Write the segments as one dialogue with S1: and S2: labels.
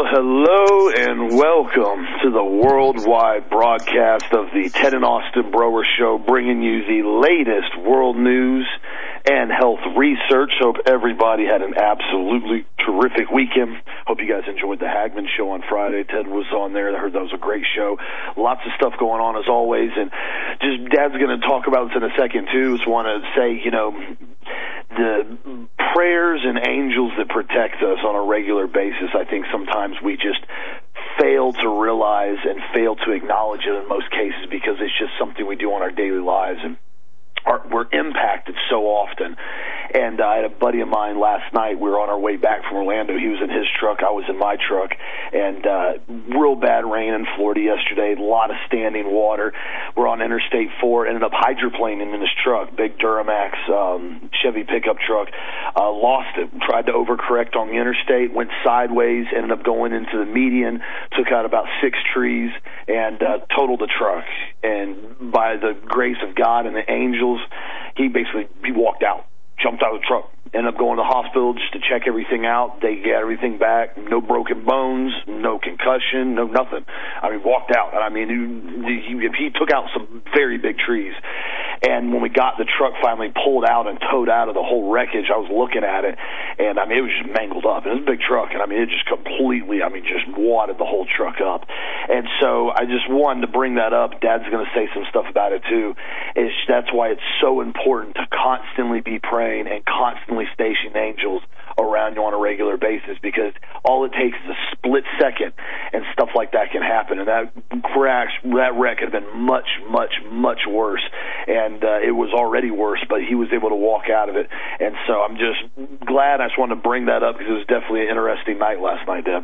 S1: hello and welcome to the worldwide broadcast of the Ted and Austin Broer Show, bringing you the latest world news and health research. Hope everybody had an absolutely terrific weekend. Hope you guys enjoyed the Hagman Show on Friday. Ted was on there. I heard that was a great show. Lots of stuff going on as always, and just Dad's going to talk about this in a second too. Just want to say, the prayers and angels that protect us on a regular basis, I think sometimes we just fail to realize and fail to acknowledge it in most cases because it's just something we do on our daily lives, and we're impacted so often. And I had a buddy of mine last night. We were on our way back from Orlando. He was in his truck. I was in my truck. And real bad rain in Florida yesterday. A lot of standing water. We're on Interstate 4. Ended up hydroplaning in his truck. Big Duramax Chevy pickup truck. Lost it. Tried to overcorrect on the interstate. Went sideways. Ended up going into the median. Took out about 6 trees and totaled the truck. And by the grace of God and the angels, he walked out. Jumped out of the truck. Ended up going to the hospital just to check everything out. They got everything back. No broken bones, no concussion, no nothing. Walked out. He took out some very big trees. And when we got the truck finally pulled out and towed out of the whole wreckage, I was looking at it, and it was just mangled up. It was a big truck, and it just completely, just wadded the whole truck up. And so I just wanted to bring that up. Dad's going to say some stuff about it too. That's why it's so important to constantly be praying and constantly station angels around you on a regular basis, because all it takes is a split second and stuff like that can happen. And that wreck had been much, much, much worse. And it was already worse, but he was able to walk out of it. And so I'm just glad. I just wanted to bring that up because it was definitely an interesting night last night, Deb.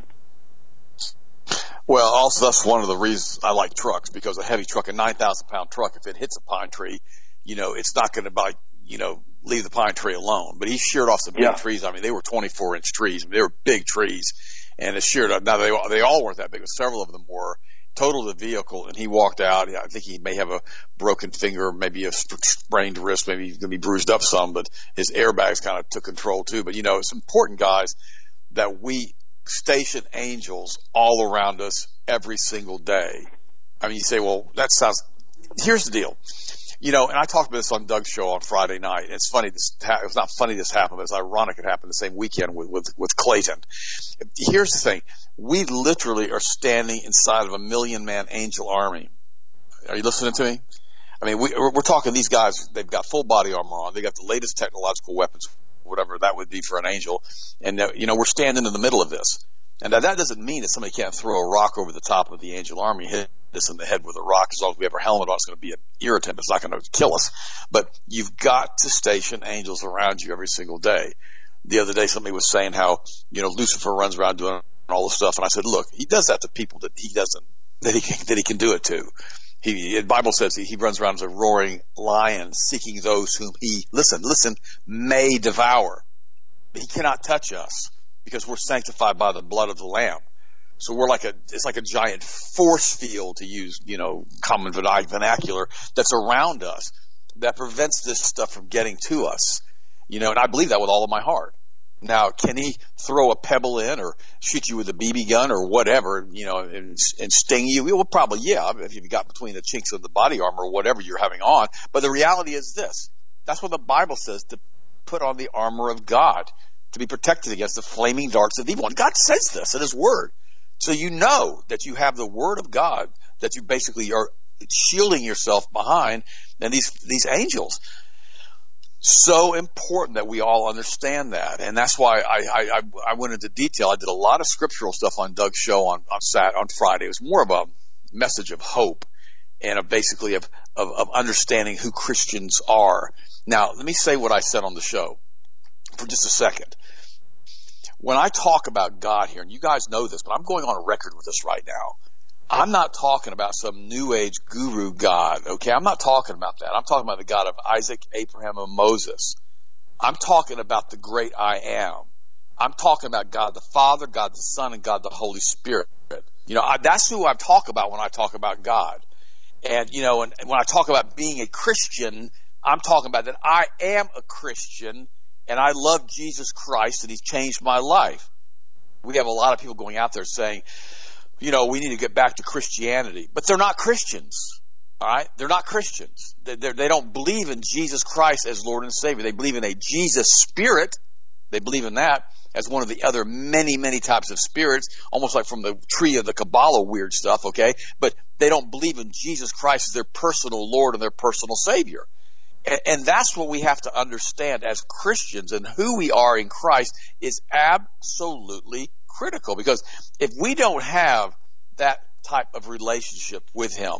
S2: Well, also that's one of the reasons I like trucks, because a heavy truck, a 9,000-pound truck, if it hits a pine tree, it's not going to leave the pine tree alone. But he sheared off some big trees. They were 24-inch trees. They were big trees, and it sheared up. Now they all weren't that big, but several of them were. Totaled the vehicle, and he walked out. I think he may have a broken finger, maybe a sprained wrist, maybe he's going to be bruised up some, but his airbags kind of took control too. But it's important, guys, that we station angels all around us every single day. You say, well, here's the deal. And I talked about this on Doug's show on Friday night. It's funny. It's not funny this happened, but it's ironic it happened the same weekend with Clayton. Here's the thing. We literally are standing inside of a 1,000,000-man angel army. Are you listening to me? We're talking these guys, they've got full body armor on. They got the latest technological weapons, whatever that would be for an angel. And, we're standing in the middle of this. And that doesn't mean that somebody can't throw a rock over the top of the angel army, hit us in the head with a rock. As long as we have our helmet on, it's going to be an irritant. It's not going to kill us. But you've got to station angels around you every single day. The other day, somebody was saying how, Lucifer runs around doing all this stuff. And I said, look, he does that to people that he can do it to. The Bible says he runs around as a roaring lion, seeking those whom he, listen, may devour. But he cannot touch us because we're sanctified by the blood of the Lamb. So it's like a giant force field, to use, common vernacular, that's around us that prevents this stuff from getting to us. And I believe that with all of my heart. Now, can he throw a pebble in or shoot you with a BB gun or whatever, and sting you? Well, probably, yeah, if you got between the chinks of the body armor or whatever you're having on. But the reality is this. That's what the Bible says, to put on the armor of God, to be protected against the flaming darts of evil. And God says this in His Word. So you know that you have the Word of God, that you basically are shielding yourself behind, and these angels. So important that we all understand that. And that's why I went into detail. I did a lot of scriptural stuff on Doug's show on Friday. It was more of a message of hope and of understanding who Christians are. Now, let me say what I said on the show for just a second. When I talk about God here, and you guys know this, but I'm going on a record with this right now. I'm not talking about some new age guru God, okay? I'm not talking about that. I'm talking about the God of Isaac, Abraham, and Moses. I'm talking about the great I am. I'm talking about God the Father, God the Son, and God the Holy Spirit. That's who I talk about when I talk about God. And when I talk about being a Christian, I'm talking about that I am a Christian, and I love Jesus Christ, and He's changed my life. We have a lot of people going out there saying, we need to get back to Christianity. But they're not Christians. All right? They're not Christians. They don't believe in Jesus Christ as Lord and Savior. They believe in a Jesus spirit. They believe in that as one of the other many, many types of spirits, almost like from the tree of the Kabbalah weird stuff, okay? But they don't believe in Jesus Christ as their personal Lord and their personal Savior. And that's what we have to understand as Christians, and who we are in Christ is absolutely critical. Because if we don't have that type of relationship with Him,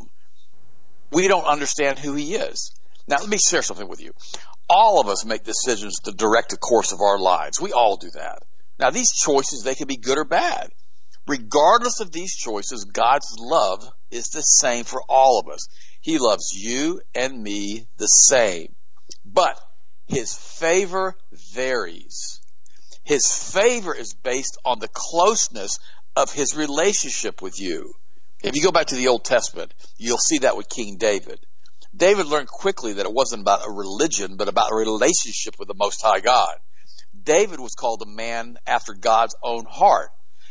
S2: we don't understand who He is. Now, let me share something with you. All of us make decisions to direct the course of our lives. We all do that. Now, these choices, they can be good or bad. Regardless of these choices, God's love is the same for all of us. He loves you and me the same. But His favor varies. His favor is based on the closeness of His relationship with you. If you go back to the Old Testament, you'll see that with King David. David learned quickly that it wasn't about a religion, but about a relationship with the Most High God. David was called a man after God's own heart.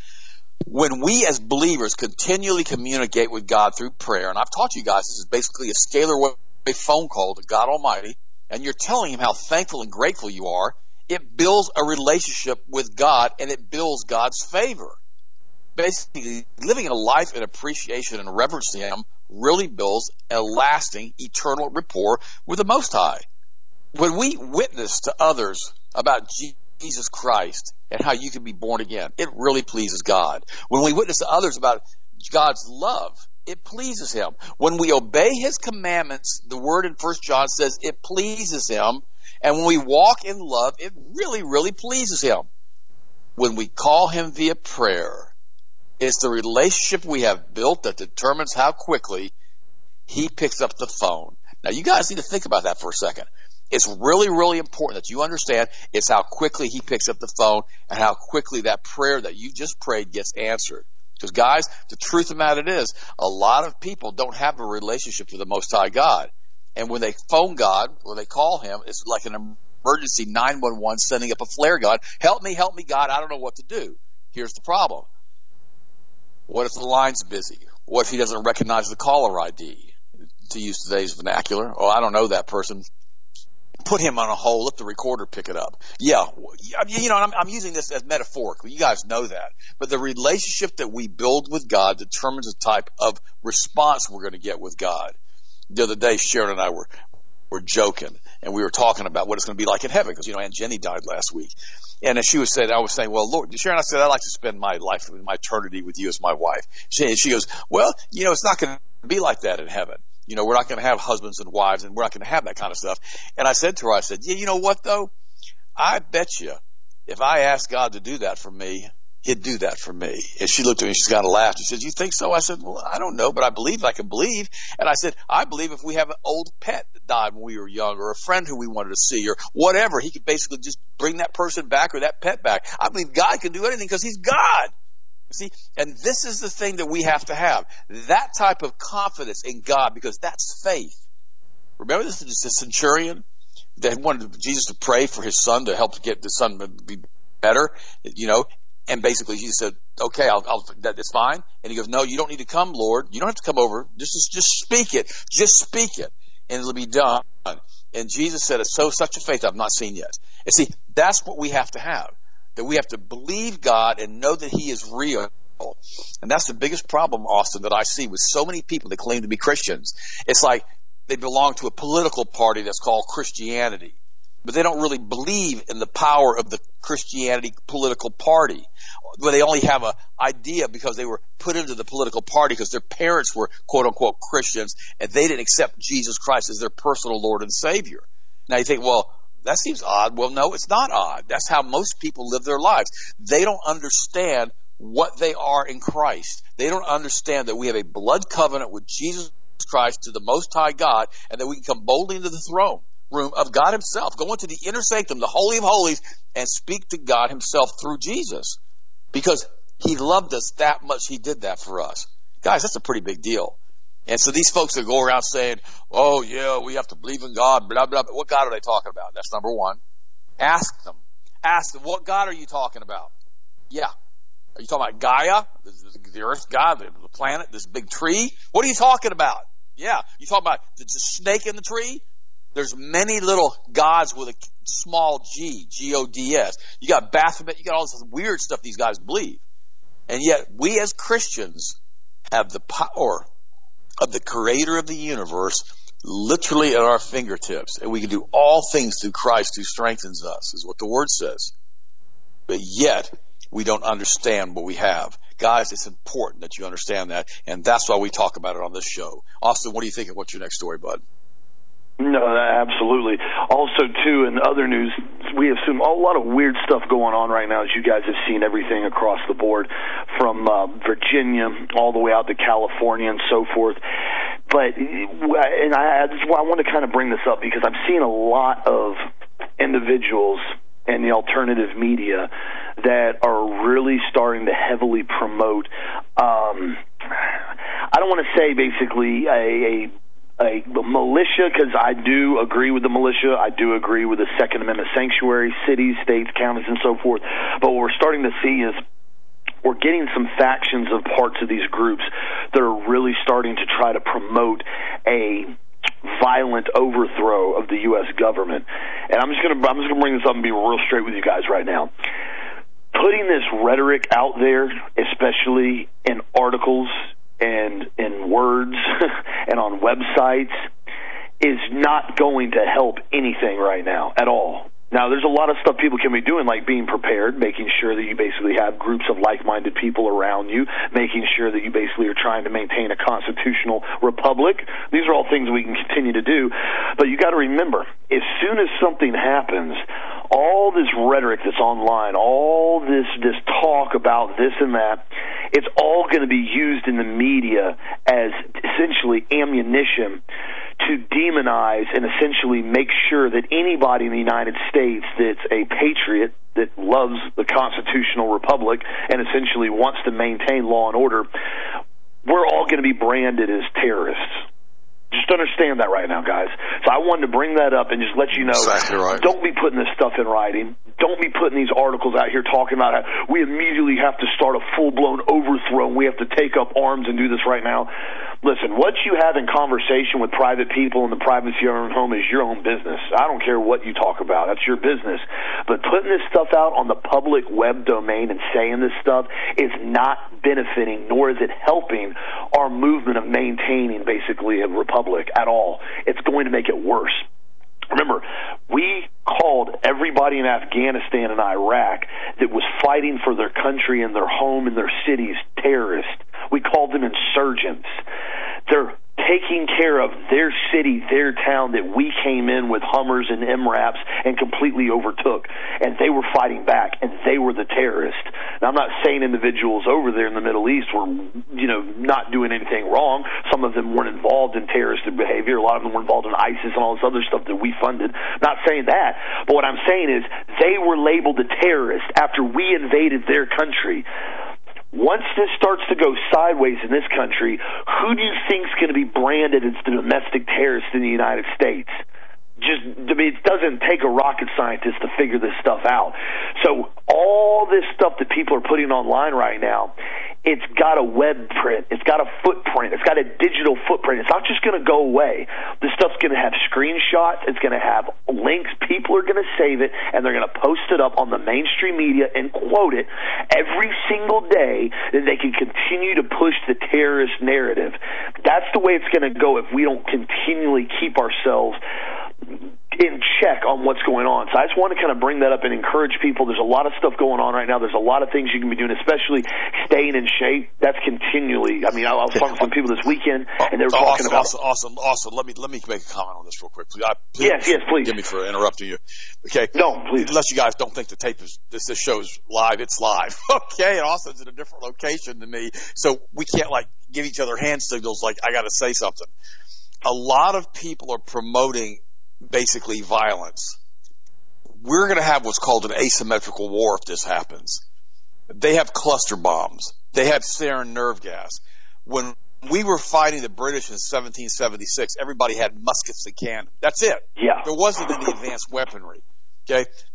S2: When we as believers continually communicate with God through prayer, and I've taught you guys this is basically a scalar wave phone call to God Almighty, and you're telling Him how thankful and grateful you are, it builds a relationship with God, and it builds God's favor. Basically, living a life in appreciation and reverence to Him really builds a lasting, eternal rapport with the Most High. When we witness to others about Jesus Christ and how you can be born again, it really pleases God. When we witness to others about God's love, it pleases Him. When we obey His commandments, the word in 1 John says it pleases Him. And when we walk in love, it really, really pleases Him. When we call Him via prayer, it's the relationship we have built that determines how quickly He picks up the phone. Now, you guys need to think about that for a second. It's really, really important that you understand it's how quickly He picks up the phone and how quickly that prayer that you just prayed gets answered. Because, guys, the truth of the matter is, a lot of people don't have a relationship with the Most High God. And when they phone God, when they call Him, it's like an emergency 911 sending up a flare gun. Help me, God, I don't know what to do. Here's the problem. What if the line's busy? What if he doesn't recognize the caller ID? To use today's vernacular. Oh, I don't know that person. Put him on a hold. Let the recorder pick it up. Yeah, I'm using this as metaphorical. You guys know that. But the relationship that we build with God determines the type of response we're going to get with God. The other day, Sharon and I were joking, and we were talking about what it's going to be like in heaven, because, Aunt Jenny died last week. And as I was saying, well, Lord, Sharon, I said, I'd like to spend my life, my eternity with you as my wife. She goes, well, it's not going to be like that in heaven. We're not going to have husbands and wives, and we're not going to have that kind of stuff. And I said to her, yeah, you know what, though? I bet you if I asked God to do that for me, He'd do that for me. And she looked at me and she's kind of laughed. She said, you think so? I said, well, I don't know, but I believe I can believe. And I said, I believe if we have an old pet that died when we were young, or a friend who we wanted to see, or whatever, He could basically just bring that person back or that pet back. I believe God can do anything because He's God. See, and this is the thing that we have to have. That type of confidence in God, because that's faith. Remember this, the centurion that wanted Jesus to pray for his son to help get the son to be better, and basically Jesus said, okay, that's fine. And he goes, no, you don't need to come, Lord. You don't have to come over. Just speak it. Just speak it, and it'll be done. And Jesus said, it's such a faith I've not seen yet. And see, that's what we have to have. That we have to believe God and know that He is real. And that's the biggest problem, Austin, that I see with so many people that claim to be Christians. It's like they belong to a political party that's called Christianity, but they don't really believe in the power of the Christianity political party. Where they only have an idea because they were put into the political party because their parents were quote-unquote Christians, and they didn't accept Jesus Christ as their personal Lord and Savior. Now you think, well, that seems odd. Well, no, it's not odd. That's how most people live their lives. They don't understand what they are in Christ. They don't understand that we have a blood covenant with Jesus Christ to the Most High God, and that we can come boldly into the throne room of God Himself, go into the inner sanctum, the Holy of Holies, and speak to God Himself through Jesus. Because He loved us that much, He did that for us. Guys, that's a pretty big deal. And so these folks that go around saying, oh, yeah, we have to believe in God, blah, blah, blah. What God are they talking about? That's number one. Ask them, what God are you talking about? Yeah. Are you talking about Gaia, the Earth God, the planet, this big tree? What are you talking about? Yeah, you talking about the snake in the tree? There's many little gods with a small g, G-O-D-S. You got Baphomet, you got all this weird stuff these guys believe. And yet, we as Christians have the power of the creator of the universe literally at our fingertips. And we can do all things through Christ who strengthens us, is what the word says. But yet, we don't understand what we have. Guys, it's important that you understand that, and that's why we talk about it on this show. Austin, what do you think of what's your next story, bud?
S1: No, absolutely. Also, too, in other news, we have some a lot of weird stuff going on right now, as you guys have seen everything across the board, from Virginia all the way out to California and so forth. But I want to kind of bring this up because I'm seeing a lot of individuals in the alternative media that are really starting to heavily promote, I don't want to say basically a militia, because I do agree with the militia. I do agree with the Second Amendment sanctuary, cities, states, counties, and so forth. But what we're starting to see is we're getting some factions of parts of these groups that are really starting to try to promote a violent overthrow of the U.S. government. And I'm just going to bring this up and be real straight with you guys right now. Putting this rhetoric out there, especially in articles and in words and on websites, is not going to help anything right now at all. Now, there's a lot of stuff people can be doing, like being prepared, making sure that you basically have groups of like-minded people around you, making sure that you basically are trying to maintain a constitutional republic. These are all things we can continue to do. But you got to remember, as soon as something happens, all this rhetoric that's online, all this talk about this and that, it's all going to be used in the media as essentially ammunition to demonize and essentially make sure that anybody in the United States that's a patriot, that loves the constitutional republic and essentially wants to maintain law and order, we're all going to be branded as terrorists. Just understand that right now, guys. So I wanted to bring that up and just let you know,
S2: exactly right.
S1: Don't be putting this stuff in writing. Don't be putting these articles out here talking about how we immediately have to start a full-blown overthrow and we have to take up arms and do this right now. Listen, what you have in conversation with private people in the privacy of your own home is your own business. I don't care what you talk about. That's your business. But putting this stuff out on the public web domain and saying this stuff is not benefiting, nor is it helping our movement of maintaining basically a republic at all. It's going to make it worse. Remember, we called everybody in Afghanistan and Iraq that was fighting for their country and their home and their cities terrorists. We called them insurgents. They're taking care of their city, their town that we came in with Hummers and MRAPs and completely overtook. And they were fighting back, and they were the terrorists. Now, I'm not saying individuals over there in the Middle East were, not doing anything wrong. Some of them weren't involved in terrorist behavior. A lot of them were involved in ISIS and all this other stuff that we funded. I'm not saying that. But what I'm saying is they were labeled a terrorist after we invaded their country. Once this starts to go sideways in this country, who do you think is going to be branded as the domestic terrorist in the United States? It doesn't take a rocket scientist to figure this stuff out. So all this stuff that people are putting online right now, it's got a web print. It's got a footprint. It's got a digital footprint. It's not just going to go away. This stuff's going to have screenshots. It's going to have links. People are going to save it, and they're going to post it up on the mainstream media and quote it every single day that they can continue to push the terrorist narrative. That's the way it's going to go if we don't continually keep ourselves in check on what's going on. So I just want to kind of bring that up and encourage people. There's a lot of stuff going on right now. There's a lot of things you can be doing, especially staying in shape. That's continually. I mean, I was talking to some people this weekend, and they were talking about.
S2: Awesome. Let me make a comment on this real quick. Please,
S1: yes, please.
S2: Forgive me for interrupting you. Okay.
S1: No, please.
S2: Unless you guys don't think the tape is this show's live, it's live. Okay, and Austin's in a different location than me, so we can't give each other hand signals like I got to say something. A lot of people are promoting basically violence. We're going to have what's called an asymmetrical war if this happens. They have cluster bombs. They have sarin nerve gas. When we were fighting the British in 1776, everybody had muskets and cannons. That's it.
S1: Yeah.
S2: There wasn't any advanced weaponry. Okay?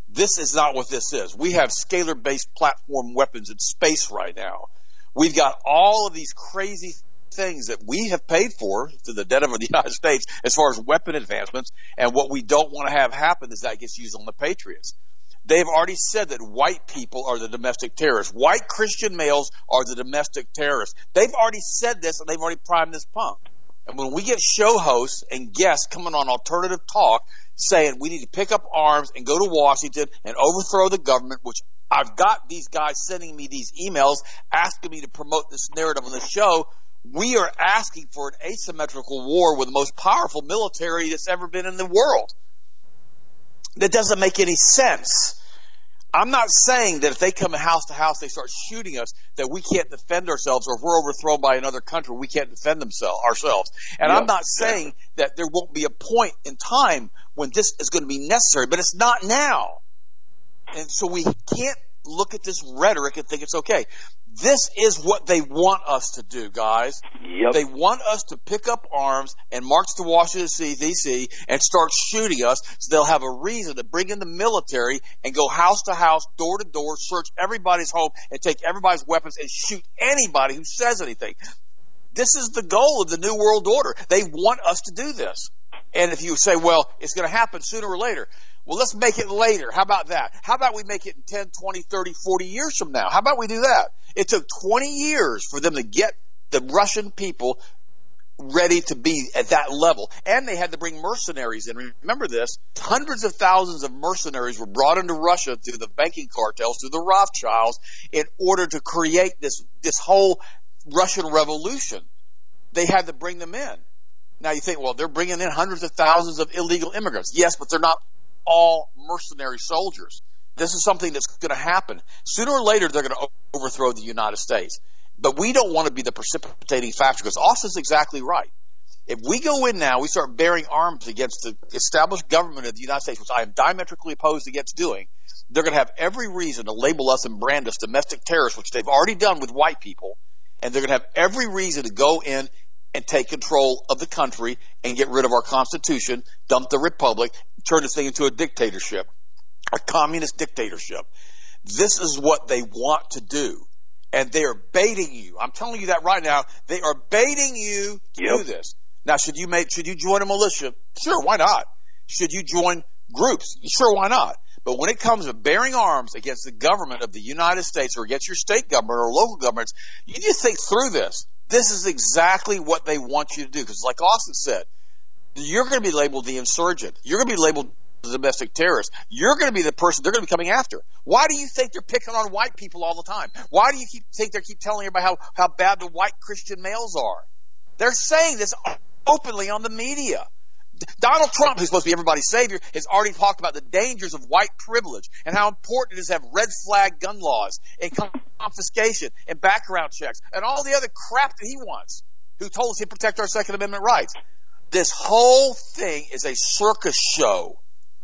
S2: This is not what this is. We have scalar-based platform weapons in space right now. We've got all of these crazy things that we have paid for to the debt of the United States as far as weapon advancements, and what we don't want to have happen is that it gets used on the Patriots. They've already said that white people are the domestic terrorists. White Christian males are the domestic terrorists. They've already said this, and they've already primed this pump. And when we get show hosts and guests coming on Alternative Talk saying we need to pick up arms and go to Washington and overthrow the government, which I've got these guys sending me these emails asking me to promote this narrative on the show, we are asking for an asymmetrical war with the most powerful military that's ever been in the world. That doesn't make any sense. I'm not saying that if they come house to house, they start shooting us, that we can't defend ourselves, or if we're overthrown by another country, we can't defend ourselves. And I'm not saying that there won't be a point in time when this is going to be necessary, but it's not now. And so we can't look at this rhetoric and think it's okay. This is what they want us to do, guys.
S1: Yep.
S2: They want us to pick up arms and march to Washington, D.C. and start shooting us, so they'll have a reason to bring in the military and go house to house, door to door, search everybody's home and take everybody's weapons and shoot anybody who says anything. This is the goal of the New World Order. They want us to do this. And if you say, well, it's going to happen sooner or later, well, let's make it later. How about that? How about we make it in 10, 20, 30, 40 years from now? How about we do that? It took 20 years for them to get the Russian people ready to be at that level. And they had to bring mercenaries in. Remember this, hundreds of thousands of mercenaries were brought into Russia through the banking cartels, through the Rothschilds, in order to create this whole Russian revolution. They had to bring them in. Now you think, well, they're bringing in hundreds of thousands of illegal immigrants. Yes, but they're not all mercenary soldiers. This is something that's going to happen. Sooner or later, they're going to overthrow the United States. But we don't want to be the precipitating factor, because Austin's exactly right. If we go in now, we start bearing arms against the established government of the United States, which I am diametrically opposed against doing, they're going to have every reason to label us and brand us domestic terrorists, which they've already done with white people. And they're going to have every reason to go in and take control of the country and get rid of our Constitution, dump the republic, turn this thing into a dictatorship, a communist dictatorship. This is what they want to do. And they are baiting you. I'm telling you that right now. They are baiting you to do this. Now, should you join a militia? Sure, why not? Should you join groups? Sure, why not? But when it comes to bearing arms against the government of the United States or against your state government or local governments, you just think through this. This is exactly what they want you to do. Because like Austin said, you're going to be labeled the insurgent. You're going to be labeled the domestic terrorist. You're going to be the person they're going to be coming after. Why do you think they're picking on white people all the time? Why do you think they keep telling everybody how bad the white Christian males are? They're saying this openly on the media. Donald Trump, who's supposed to be everybody's savior, has already talked about the dangers of white privilege and how important it is to have red flag gun laws and confiscation and background checks and all the other crap that he wants, who told us he'd protect our Second Amendment rights. This whole thing is a circus show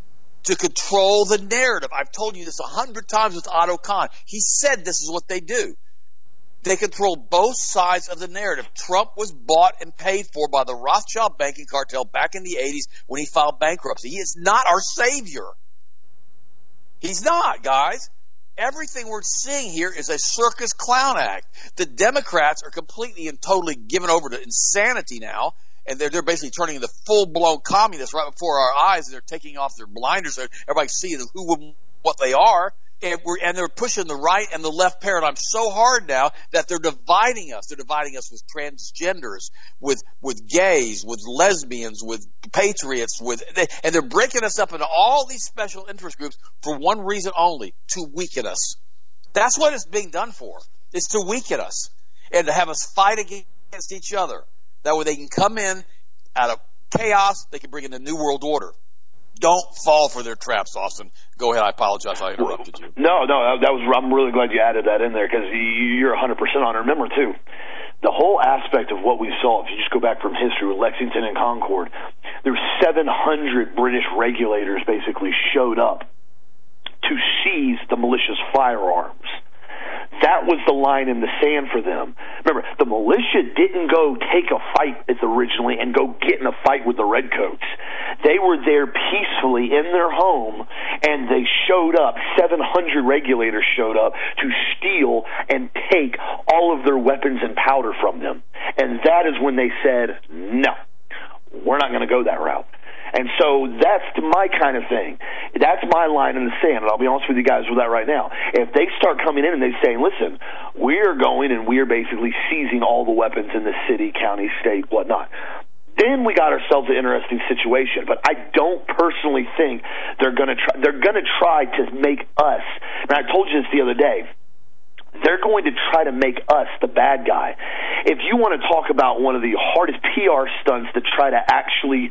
S2: to control the narrative. I've told you this 100 times with Otto Kahn. He said this is what they do. They control both sides of the narrative. Trump was bought and paid for by the Rothschild banking cartel back in the 80s when he filed bankruptcy. He is not our savior. He's not, guys. Everything we're seeing here is a circus clown act. The Democrats are completely and totally given over to insanity now, and they're basically turning into full-blown communists right before our eyes, and they're taking off their blinders so everybody's seeing what they are. And they're pushing the right and the left paradigm so hard now that they're dividing us. They're dividing us with transgenders, with gays, with lesbians, with patriots, and they're breaking us up into all these special interest groups for one reason only: to weaken us. That's what it's being done for. It's to weaken us and to have us fight against each other. That way they can come in out of chaos. They can bring in a new world order. Don't fall for their traps, Austin. Go ahead. I apologize. I interrupted you.
S1: No, I'm really glad you added that in there, because you're 100% on it. Remember, too, the whole aspect of what we saw, if you just go back from history with Lexington and Concord, there were 700 British regulators basically showed up to seize the militia's firearms. That was the line in the sand for them. Remember, the militia didn't go take a fight originally and go get in a fight with the Redcoats. They were there peacefully in their home, and they showed up. 700 regulators showed up to steal and take all of their weapons and powder from them. And that is when they said, no, we're not going to go that route. And so that's my kind of thing. That's my line in the sand, and I'll be honest with you guys with that right now. If they start coming in and they say, listen, we're going and we're basically seizing all the weapons in the city, county, state, whatnot, then we got ourselves an interesting situation. But I don't personally think they're going to try. They're going to try to make us, and I told you this the other day, they're going to try to make us the bad guy. If you want to talk about one of the hardest PR stunts to try to actually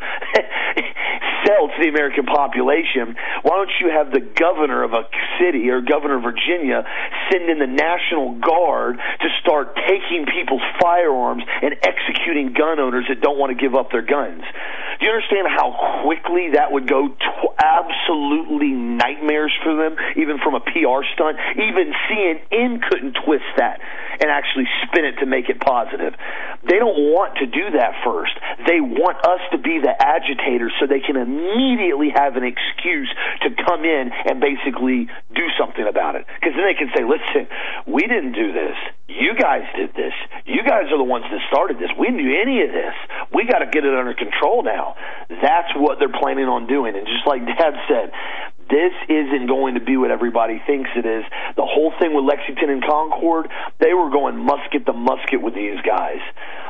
S1: sell to the American population, why don't you have the governor of a city or governor of Virginia send in the National Guard to start taking people's firearms and executing gun owners that don't want to give up their guns? Do you understand how quickly that would go to absolutely nightmares for them, even from a PR stunt? Even CNN couldn't twist that and actually spin it to make it positive. They don't want to do that first. They want us to be the agitators so they can immediately have an excuse to come in and basically do something about it. Because then they can say, listen, we didn't do this. You guys did this. You guys are the ones that started this. We didn't do any of this. We got to get it under control now. That's what they're planning on doing. And just like Dad said, this isn't going to be what everybody thinks it is. The whole thing with Lexington and Concord, they were going musket to musket with these guys.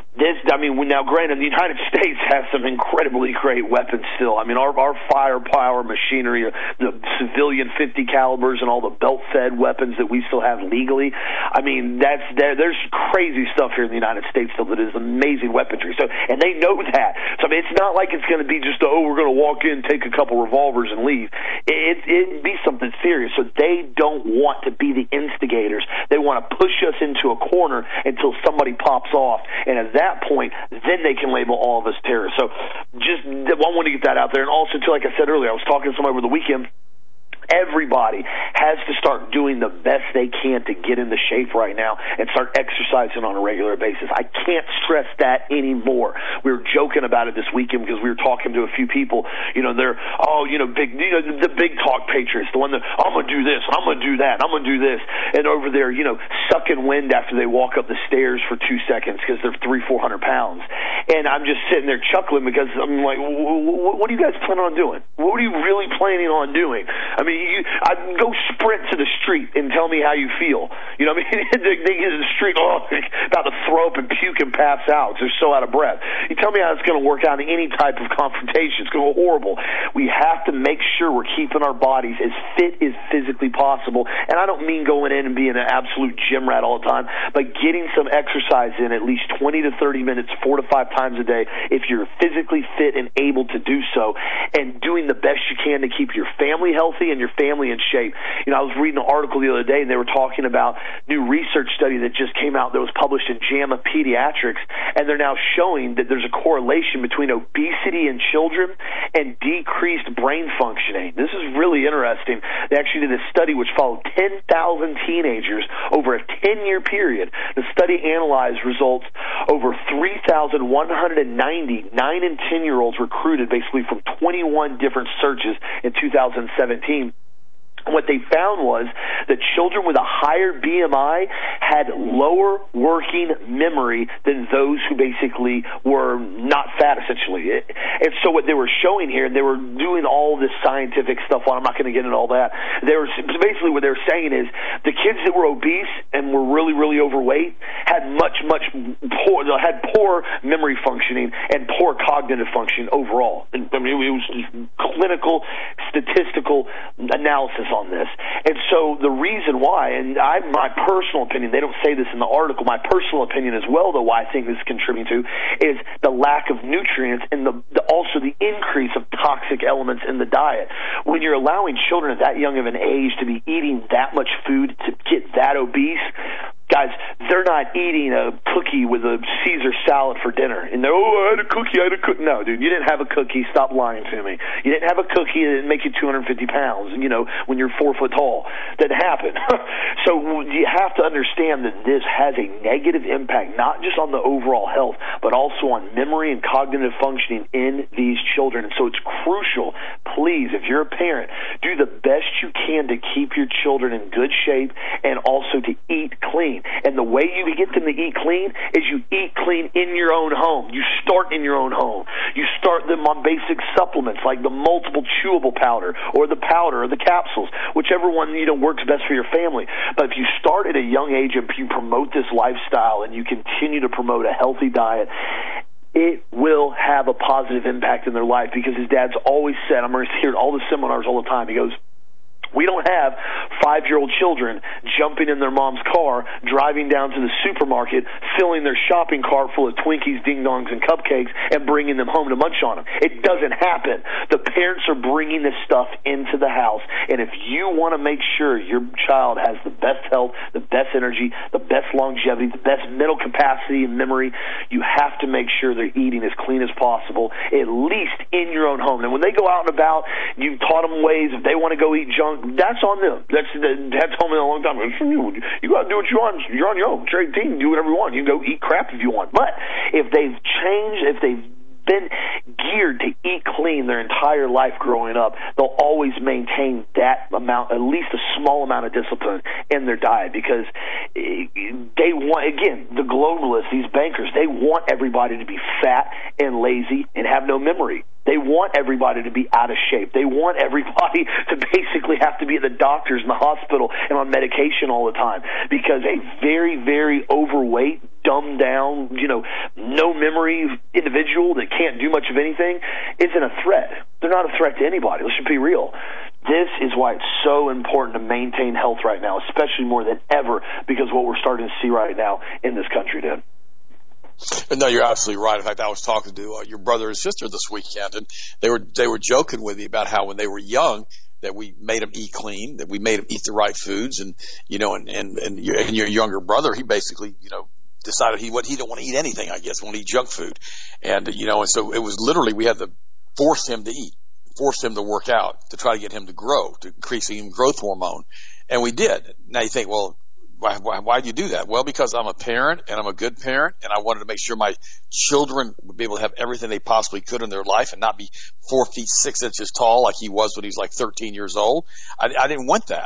S1: Now granted, the United States has some incredibly great weapons still. I mean, our firepower machinery, the civilian 50 calibers and all the belt-fed weapons that we still have legally. I mean, there's crazy stuff here in the United States still that is amazing weaponry. So, and they know that. So, I mean, it's not like it's going to be just, we're going to walk in, take a couple revolvers and leave. It'd be something serious. So they don't want to be the instigators. They want to push us into a corner until somebody pops off. And at that point, then they can label all of us terrorists. So just I want to get that out there. And also, too, like I said earlier, I was talking to somebody over the weekend. Everybody has to start doing the best they can to get into shape right now and start exercising on a regular basis. I can't stress that anymore. We were joking about it this weekend because we were talking to a few people. They're the big talk patriots, the one that I'm going to do this, I'm going to do that, I'm going to do this, and over there, sucking wind after they walk up the stairs for 2 seconds because they're 300-400 pounds. And I'm just sitting there chuckling because I'm like, what are you guys planning on doing? What are you really planning on doing? I mean, I go sprint to the street and tell me how you feel. You know what I mean? They get to the street, about to throw up and puke and pass out because they're so out of breath. You tell me how it's going to work out in any type of confrontation. It's going to go horrible. We have to make sure we're keeping our bodies as fit as physically possible. And I don't mean going in and being an absolute gym rat all the time, but getting some exercise in at least 20 to 30 minutes, 4 to 5 times a day if you're physically fit and able to do so, and doing the best you can to keep your family healthy and your family in shape. I was reading an article the other day, and they were talking about new research study that just came out that was published in JAMA Pediatrics, and they're now showing that there's a correlation between obesity in children and decreased brain functioning. This is really interesting. They actually did a study which followed 10,000 teenagers over a 10-year period. The study analyzed results over 3,190 9 and 10-year-olds recruited basically from 21 different searches in 2017. What they found was that children with a higher BMI had lower working memory than those who basically were not fat, essentially. And so what they were showing here, and they were doing all this scientific stuff on, I'm not going to get into all that. Basically what they were saying is the kids that were obese and were really, really overweight had had poor memory functioning and poor cognitive function overall. I mean, it was clinical, statistical analysis on this. And so the reason why, and my personal opinion, they don't say this in the article, my personal opinion as well, though, why I think this is contributing to, is the lack of nutrients and also the increase of toxic elements in the diet. When you're allowing children at that young of an age to be eating that much food to get that obese, Guys, they're not eating a cookie with a Caesar salad for dinner. And they're, I had a cookie. No, dude, you didn't have a cookie. Stop lying to me. You didn't have a cookie that didn't make you 250 pounds, when you're 4 foot tall. That happened. So you have to understand that this has a negative impact, not just on the overall health, but also on memory and cognitive functioning in these children. And so it's crucial, please, if you're a parent, do the best you can to keep your children in good shape and also to eat clean. And the way you get them to eat clean is you eat clean in your own home. You start in your own home. You start them on basic supplements like the multiple chewable powder or the capsules, whichever one works best for your family. But if you start at a young age and you promote this lifestyle and you continue to promote a healthy diet, it will have a positive impact in their life, because his dad's always said, I'm going to hear all the seminars all the time, he goes, we don't have 5-year-old children jumping in their mom's car, driving down to the supermarket, filling their shopping cart full of Twinkies, Ding Dongs, and cupcakes, and bringing them home to munch on them. It doesn't happen. The parents are bringing this stuff into the house, and if you want to make sure your child has the best health, the best energy, the best longevity, the best mental capacity and memory, you have to make sure they're eating as clean as possible, at least in your own home. And when they go out and about, you've taught them ways. If they want to go eat junk, that's on them. Dad told me a long time ago, you got to do what you want. You're on your own. You're 18. Do whatever you want. You can go eat crap if you want. But if they've changed, if they've been geared to eat clean their entire life growing up, they'll always maintain that amount, at least a small amount of discipline in their diet, because they want, again, the globalists, these bankers, they want everybody to be fat and lazy and have no memory. They want everybody to be out of shape. They want everybody to basically have to be at the doctors and the hospital and on medication all the time, because a very, very overweight, dumbed down, no memory individual that can't do much of anything isn't a threat. They're not a threat to anybody. Let's just be real. This is why it's so important to maintain health right now, especially more than ever, because of what we're starting to see right now in this country, Dan.
S2: No, you're absolutely right. In fact, I was talking to your brother and sister this weekend, and they were joking with me about how when they were young, that we made them eat clean, that we made them eat the right foods, and your younger brother, he basically decided he didn't want to eat anything. I guess, want to eat junk food, and so it was literally we had to force him to eat, force him to work out to try to get him to grow, to increase him growth hormone, and we did. Now you think, well, why'd you do that? Well, because I'm a parent and I'm a good parent, and I wanted to make sure my children would be able to have everything they possibly could in their life and not be 4 feet 6 inches tall like he was when he was like 13 years old. I didn't want that.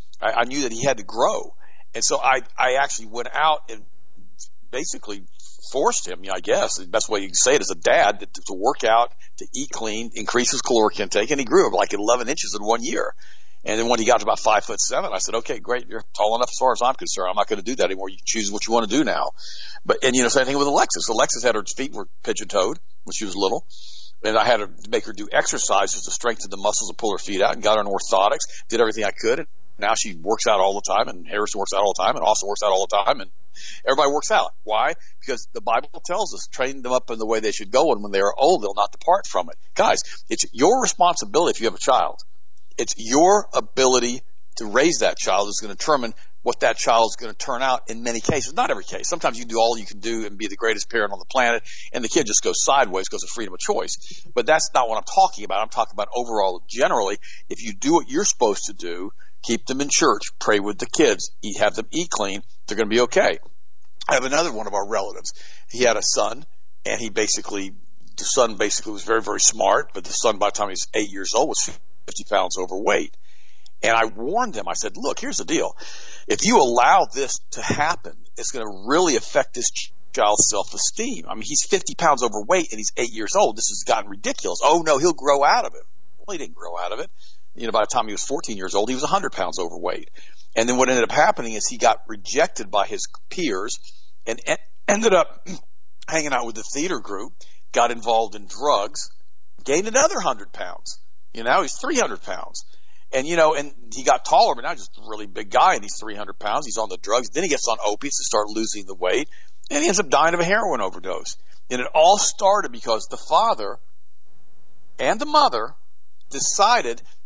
S2: I knew that he had to grow. And so I actually went out and basically forced him, I guess, the best way you can say it as a dad, to work out, to eat clean, increase his caloric intake, and he grew up like 11 inches in 1 year. And then when he got to about 5'7", I said, okay, great. You're tall enough as far as I'm concerned. I'm not going to do that anymore. You choose what you want to do now. Same thing with Alexis. Alexis had her feet were pigeon-toed when she was little. And I had to make her do exercises to strengthen the muscles and pull her feet out, and got her in orthotics, did everything I could. And now she works out all the time, and Harrison works out all the time, and Austin works out all the time, and everybody works out. Why? Because the Bible tells us, train them up in the way they should go, and when they are old, they'll not depart from it. Guys, it's your responsibility if you have a child. It's your ability to raise that child that's going to determine what that child is going to turn out in many cases. Not every case. Sometimes you do all you can do and be the greatest parent on the planet, and the kid just goes sideways because of freedom of choice. But that's not what I'm talking about. I'm talking about overall, generally, if you do what you're supposed to do, keep them in church, pray with the kids, have them eat clean, they're going to be okay. I have another one of our relatives. He had a son, and the son was very, very smart, but the son, by the time he was 8 years old, was 50 pounds overweight. And I warned him. I said, look, here's the deal. If you allow this to happen, it's going to really affect this child's self-esteem. I mean, he's 50 pounds overweight and he's 8 years old. This has gotten ridiculous. Oh, no, he'll grow out of it. Well, he didn't grow out of it. By the time he was 14 years old, he was 100 pounds overweight. And then what ended up happening is he got rejected by his peers and ended up hanging out with the theater group, got involved in drugs, gained another 100 pounds. He's 300 pounds. And he got taller, but now he's just a really big guy, and he's 300 pounds. He's on the drugs. Then he gets on opiates to start losing the weight, and he ends up dying of a heroin overdose. And it all started because the father and the mother decided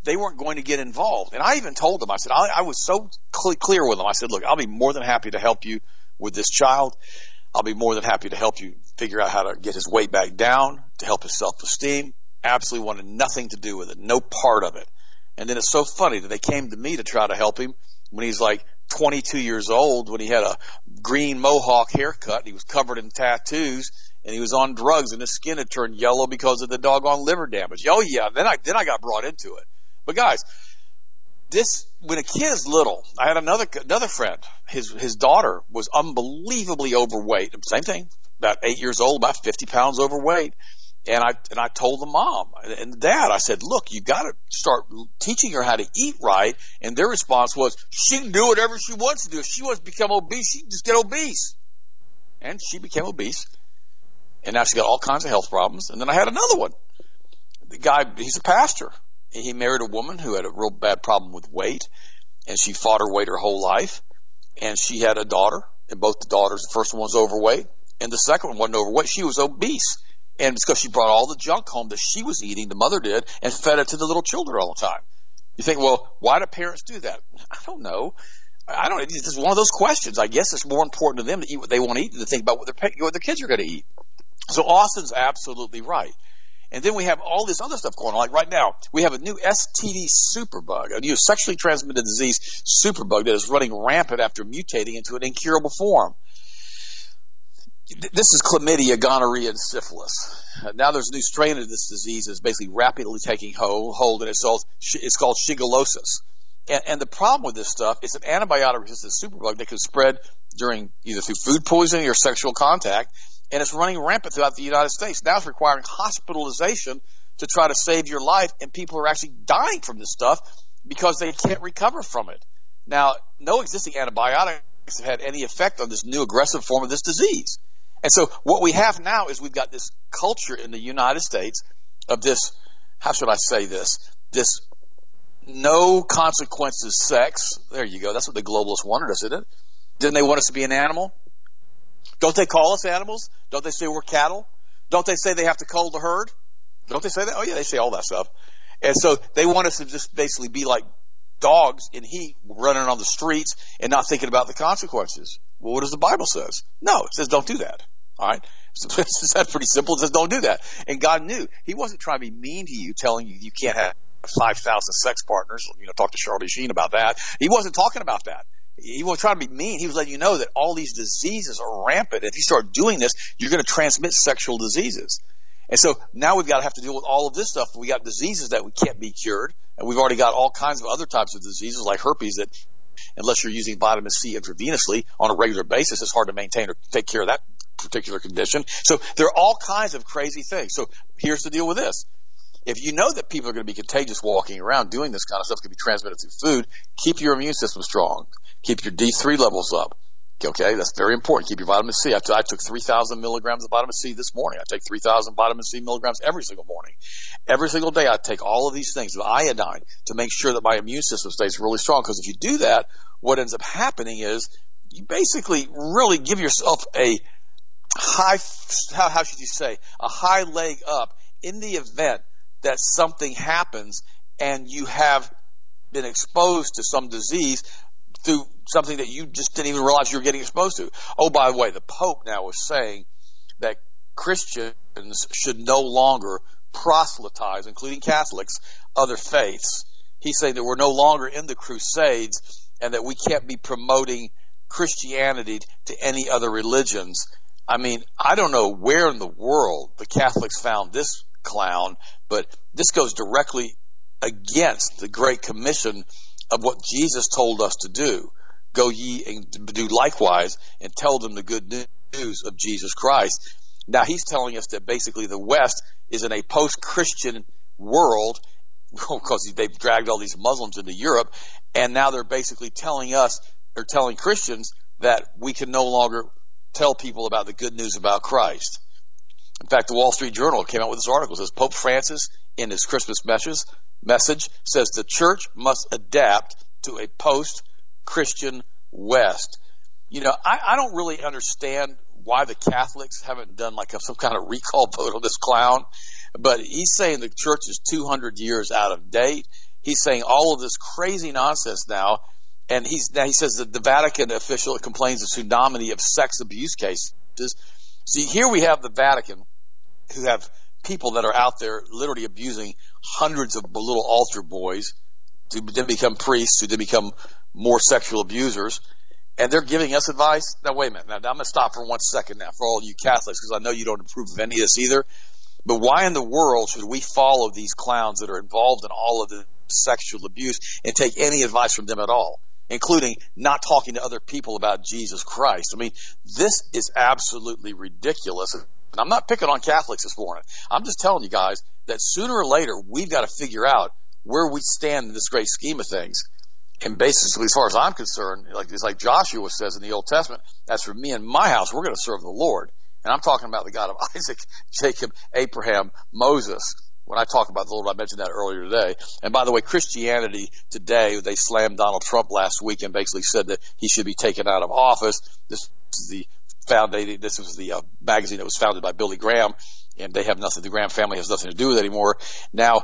S2: they weren't going to get involved. And I even told them, I said, I was so clear with them. I said, look, I'll be more than happy to help you with this child. I'll be more than happy to help you figure out how to get his weight back down, to help his self-esteem. Absolutely wanted nothing to do with it, no part of it. And then it's so funny that they came to me to try to help him when he's like 22 years old, when he had a green mohawk haircut, and he was covered in tattoos, and he was on drugs, and his skin had turned yellow because of the doggone liver damage. Oh yeah, then I got brought into it. But guys, when a kid is little, I had another friend. His daughter was unbelievably overweight. Same thing, about 8 years old, about 50 pounds overweight. And I told the mom and the dad, I said, look, you got to start teaching her how to eat right. And their response was, she can do whatever she wants to do. If she wants to become obese, she can just get obese. And she became obese. And now she's got all kinds of health problems. And then I had another one. The guy, he's a pastor. He married a woman who had a real bad problem with weight. And she fought her weight her whole life. And she had a daughter. And both the daughters, the first one was overweight. And the second one wasn't overweight. She was obese. And it's because she brought all the junk home that she was eating, the mother did, and fed it to the little children all the time. You think, well, why do parents do that? I don't know. It's just one of those questions. I guess it's more important to them to eat what they want to eat than to think about what their kids are going to eat. So Austin's absolutely right. And then we have all this other stuff going on. Like right now, we have a new STD superbug, a new sexually transmitted disease superbug that is running rampant after mutating into an incurable form. This is chlamydia, gonorrhea, and syphilis. Now there's a new strain of this disease that's basically rapidly taking hold, and it's called shigellosis. And the problem with this stuff is an antibiotic-resistant superbug that can spread during either through food poisoning or sexual contact, and it's running rampant throughout the United States. Now it's requiring hospitalization to try to save your life, and people are actually dying from this stuff because they can't recover from it. Now, no existing antibiotics have had any effect on this new aggressive form of this disease. And so what we have now is we've got this culture in the United States of this, how should I say this no consequences sex. There you go. That's what the globalists wanted us, isn't it? Didn't they want us to be an animal? Don't they call us animals? Don't they say we're cattle? Don't they say they have to cull the herd? Don't they say that? Oh yeah, they say all that stuff. And so they want us to just basically be like dogs in heat running on the streets and not thinking about the consequences. Well, what does the Bible says? No, it says don't do that. All right? So it's pretty simple. It says don't do that. And God knew. He wasn't trying to be mean to you, telling you you can't have 5,000 sex partners. Talk to Charlie Sheen about that. He wasn't talking about that. He wasn't trying to be mean. He was letting you know that all these diseases are rampant. If you start doing this, you're going to transmit sexual diseases. And so now we've got to have to deal with all of this stuff. We got diseases that we can't be cured. And we've already got all kinds of other types of diseases like herpes that, unless you're using vitamin C intravenously on a regular basis, it's hard to maintain or take care of that particular condition. So there are all kinds of crazy things. So here's the deal with this. If you know that people are going to be contagious walking around doing this kind of stuff, can be transmitted through food, keep your immune system strong. Keep your D3 levels up. Okay, that's very important. Keep your vitamin C. I took 3,000 milligrams of vitamin C this morning. I take 3,000 vitamin C milligrams every single morning. Every single day I take all of these things with iodine to make sure that my immune system stays really strong. Because if you do that, what ends up happening is you basically really give yourself a high, how should you say, a high leg up in the event that something happens and you have been exposed to some disease through something that you just didn't even realize you were getting exposed to. Oh, by the way, the Pope now is saying that Christians should no longer proselytize, including Catholics, other faiths. He's saying that we're no longer in the Crusades and that we can't be promoting Christianity to any other religions. I mean, I don't know where in the world the Catholics found this clown, but this goes directly against the Great Commission of what Jesus told us to do. Go ye and do likewise and tell them the good news of Jesus Christ. Now he's telling us that basically the West is in a post-Christian world because they've dragged all these Muslims into Europe, and now they're basically telling us, or telling Christians, that we can no longer tell people about the good news about Christ. In fact, the Wall Street Journal came out with this article. It says Pope Francis, in his Christmas message, says the church must adapt to a post-Christian West. I don't really understand why the Catholics haven't done like some kind of recall vote on this clown, but he's saying the church is 200 years out of date. he's saying all of this crazy nonsense now. And he says that the Vatican official complains of tsunami of sex abuse cases. See, here we have the Vatican, who have people that are out there literally abusing hundreds of little altar boys to then become priests, who then become more sexual abusers. And they're giving us advice. Now, wait a minute. Now I'm going to stop for 1 second now for all you Catholics, because I know you don't approve of any of this either. But why in the world should we follow these clowns that are involved in all of the sexual abuse and take any advice from them at all, including not talking to other people about Jesus Christ? I mean, this is absolutely ridiculous. And I'm not picking on Catholics this morning. I'm just telling you guys that sooner or later, we've got to figure out where we stand in this great scheme of things. And basically, as far as I'm concerned, it's like Joshua says in the Old Testament, as for me and my house, we're going to serve the Lord. And I'm talking about the God of Isaac, Jacob, Abraham, Moses. When I talk about the Lord, I mentioned that earlier today. And by the way, Christianity Today, they slammed Donald Trump last week and basically said that he should be taken out of office. This was the magazine that was founded by Billy Graham, and they have nothing. The Graham family has nothing to do with it anymore. Now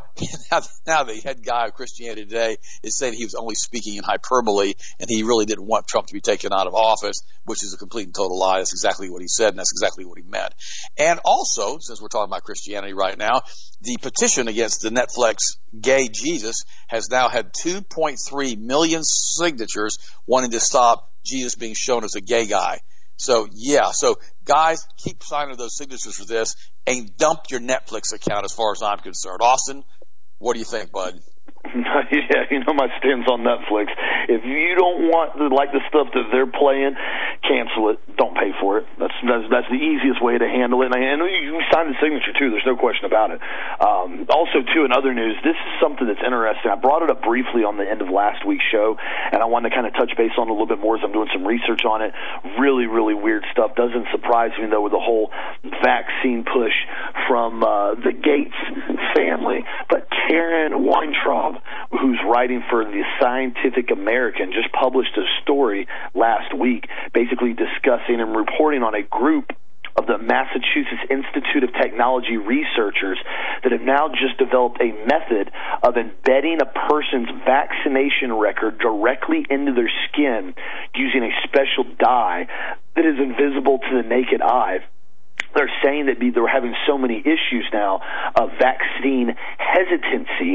S2: the head guy of Christianity Today is saying he was only speaking in hyperbole, and he really didn't want Trump to be taken out of office, which is a complete and total lie. That's exactly what he said, and that's exactly what he meant. And also, since we're talking about Christianity right now, the petition against the Netflix gay Jesus has now had 2.3 million signatures wanting to stop Jesus being shown as a gay guy. So, guys, keep signing those signatures for this and dump your Netflix account as far as I'm concerned. Austin, what do you think, bud?
S1: Yeah, you know my stance on Netflix. If you don't want the stuff that they're playing, cancel it. Don't pay for it. That's the easiest way to handle it. And I know you sign the signature too. There's no question about it. Also, too, in other news, this is something that's interesting. I brought it up briefly on the end of last week's show, and I wanted to kind of touch base on it a little bit more as I'm doing some research on it. Really, really weird stuff. Doesn't surprise me though with the whole vaccine push from the Gates family, but Karen Weintraub, who's writing for the Scientific American, just published a story last week basically discussing and reporting on a group of the Massachusetts Institute of Technology researchers that have now just developed a method of embedding a person's vaccination record directly into their skin using a special dye that is invisible to the naked eye. They're saying that they're having so many issues now of vaccine hesitancy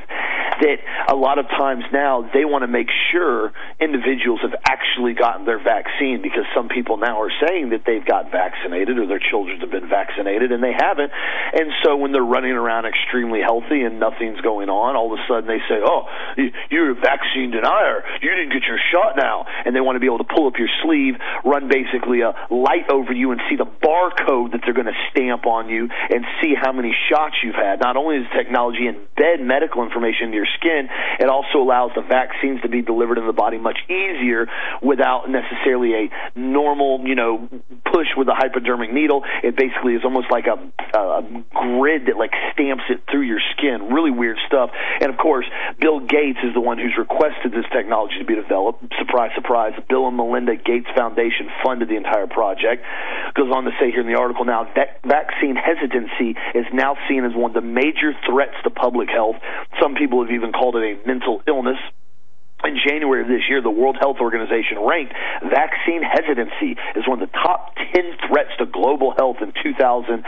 S1: that a lot of times now they want to make sure individuals have actually gotten their vaccine, because some people now are saying that they've got vaccinated or their children have been vaccinated and they haven't. And so when they're running around extremely healthy and nothing's going on, all of a sudden they say, oh, you're a vaccine denier. You didn't get your shot now. And they want to be able to pull up your sleeve, run basically a light over you and see the barcode that they're going to stamp on you and see how many shots you've had. Not only does technology embed medical information into your skin, it also allows the vaccines to be delivered in the body much easier without necessarily a normal, push with a hypodermic needle. It basically is almost like a grid that stamps it through your skin. Really weird stuff. And of course, Bill Gates is the one who's requested this technology to be developed. Surprise, surprise. Bill and Melinda Gates Foundation funded the entire project. Goes on to say here in the article, now vaccine hesitancy is now seen as one of the major threats to public health. Some people have even called it a mental illness. In January of this year, the World Health Organization ranked vaccine hesitancy as one of the top 10 threats to global health in 2019.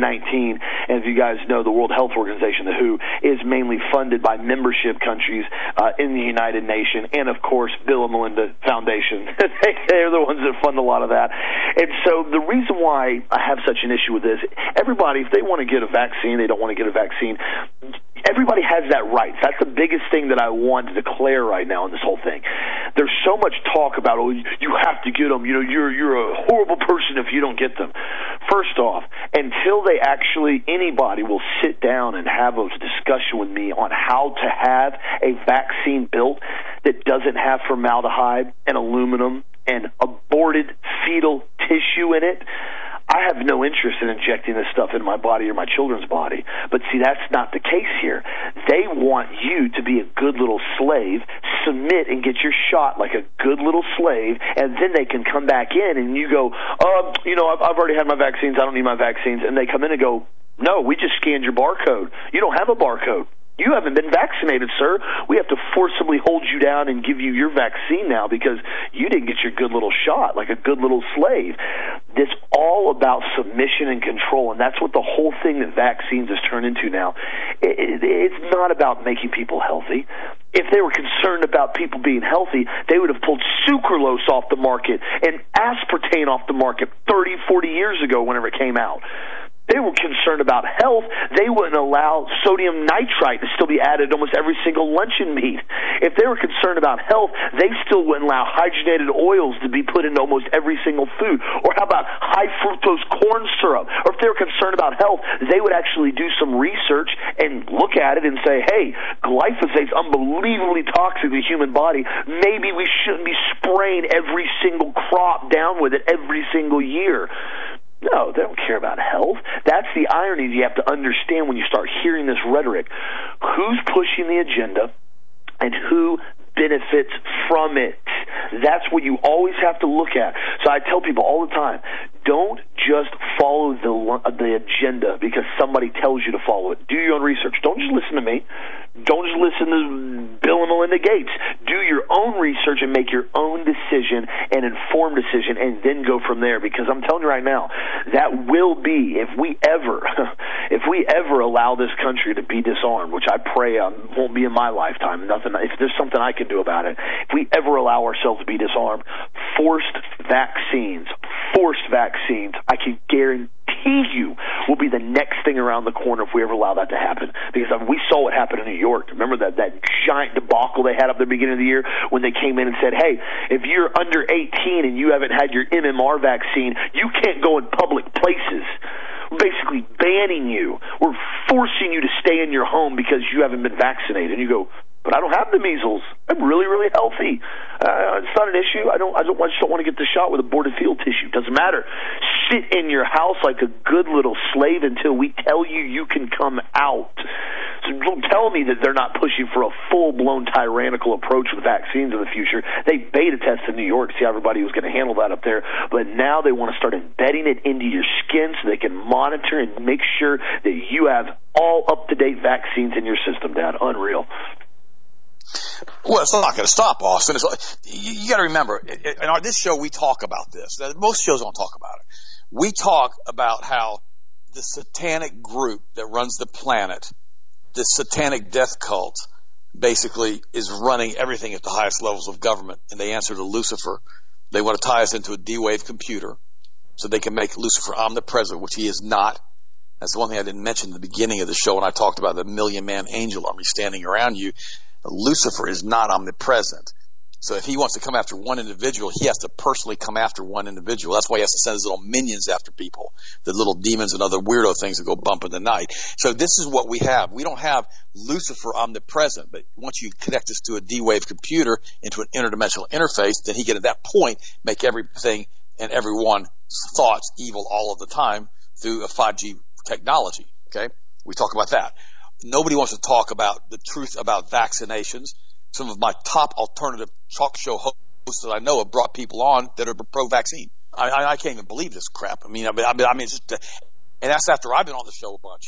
S1: And if you guys know, the World Health Organization, the WHO, is mainly funded by membership countries in the United Nations, and of course, Bill and Melinda Foundation. They're the ones that fund a lot of that. And so the reason why I have such an issue with this, everybody, if they want to get a vaccine, they don't want to get a vaccine, everybody has that right. That's the biggest thing that I want to declare right now in this whole thing. There's so much talk about, you have to get them. You're a horrible person if you don't get them. First off, until anybody will sit down and have a discussion with me on how to have a vaccine built that doesn't have formaldehyde and aluminum and aborted fetal tissue in it, I have no interest in injecting this stuff in my body or my children's body. But see, that's not the case here. They want you to be a good little slave, submit and get your shot like a good little slave, and then they can come back in and you go, I've already had my vaccines, I don't need my vaccines. And they come in and go, no, we just scanned your barcode. You don't have a barcode. You haven't been vaccinated, sir. We have to forcibly hold you down and give you your vaccine now because you didn't get your good little shot, like a good little slave. It's all about submission and control, and that's what the whole thing that vaccines has turned into now. It's not about making people healthy. If they were concerned about people being healthy, they would have pulled sucralose off the market and aspartame off the market 30, 40 years ago whenever it came out. They were concerned about health. They wouldn't allow sodium nitrite to still be added to almost every single luncheon meat. If they were concerned about health, they still wouldn't allow hydrogenated oils to be put into almost every single food. Or how about high fructose corn syrup? Or if they were concerned about health, they would actually do some research and look at it and say, hey, glyphosate's unbelievably toxic to the human body. Maybe we shouldn't be spraying every single crop down with it every single year. No, they don't care about health. That's the irony you have to understand when you start hearing this rhetoric. Who's pushing the agenda and who benefits from it? That's what you always have to look at. So I tell people all the time, don't just follow the agenda because somebody tells you to follow it. Do your own research. Don't just listen to me. Don't just listen to Bill and Melinda Gates. Do your own research and make your own decision, an informed decision, and then go from there. Because I'm telling you right now, that will be, if we ever allow this country to be disarmed, which I pray won't be in my lifetime. If there's something I can do about it, if we ever allow ourselves to be disarmed, forced vaccines, I can guarantee you will be the next thing around the corner if we ever allow that to happen. Because we saw what happened in New York. Remember that giant debacle they had up at the beginning of the year when they came in and said, hey, if you're under 18 and you haven't had your MMR vaccine, you can't go in public places. We're basically banning you. We're forcing you to stay in your home because you haven't been vaccinated. And you go, but I don't have the measles. I'm really, really healthy. It's not an issue. I just don't want to get the shot with aborted fetal tissue. Doesn't matter. Sit in your house like a good little slave until we tell you can come out. So don't tell me that they're not pushing for a full-blown tyrannical approach with vaccines in the future. They beta tested in New York to see how everybody was going to handle that up there. But now they want to start embedding it into your skin so they can monitor and make sure that you have all up-to-date vaccines in your system, Dad. Unreal.
S2: Well, it's not going to stop, Austin. You got to remember, in this show we talk about this. Most shows don't talk about it. We talk about how the satanic group that runs the planet, the satanic death cult, basically is running everything at the highest levels of government, and they answer to Lucifer. They want to tie us into a D-Wave computer so they can make Lucifer omnipresent, which he is not. That's the one thing I didn't mention at the beginning of the show when I talked about the million-man angel army standing around you. Lucifer is not omnipresent. So if he wants to come after one individual, he has to personally come after one individual. That's why he has to send his little minions after people, the little demons and other weirdo things that go bump in the night. So this is what we have. We don't have Lucifer omnipresent, but once you connect this to a D-Wave computer into an interdimensional interface, then he can at that point make everything and everyone's thoughts evil all of the time through a 5G technology. Okay? We talk about that. Nobody wants to talk about the truth about vaccinations. Some of my top alternative talk show hosts that I know have brought people on that are pro-vaccine. I can't even believe this crap. I mean, it's just, and that's after I've been on the show a bunch.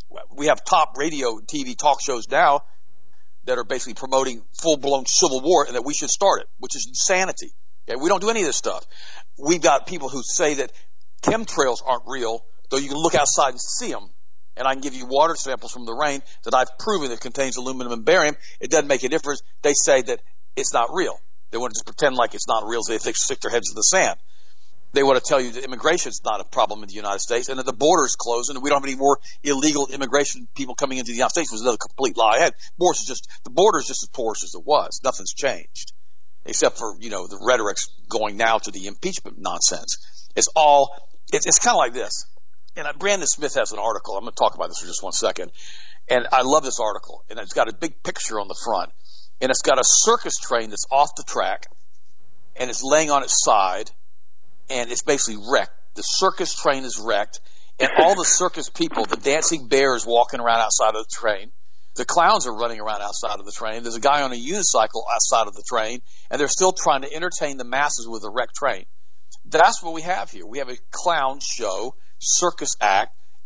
S2: We have top radio, TV talk shows now that are basically promoting full-blown civil war and that we should start it, which is insanity. Okay? We don't do any of this stuff. We've got people who say that chemtrails aren't real, though you can look outside and see them. And I can give you water samples from the rain that I've proven that contains aluminum and barium. It doesn't make a difference. They say that it's not real. They want to just pretend like it's not real so they stick their heads in the sand. They want to tell you that immigration is not a problem in the United States and that the border is closed and that we don't have any more illegal immigration people coming into the United States, was another complete lie. The border is just as porous as it was. Nothing's changed. Except for, the rhetoric's going now to the impeachment nonsense. It's kind of like this. And Brandon Smith has an article. I'm going to talk about this for just 1 second. And I love this article. And it's got a big picture on the front. And it's got a circus train that's off the track. And it's laying on its side. And it's basically wrecked. The circus train is wrecked. And all the circus people, the dancing bears walking around outside of the train. The clowns are running around outside of the train. There's a guy on a unicycle outside of the train. And they're still trying to entertain the masses with a wrecked train. That's what we have here. We have a clown show, circus act,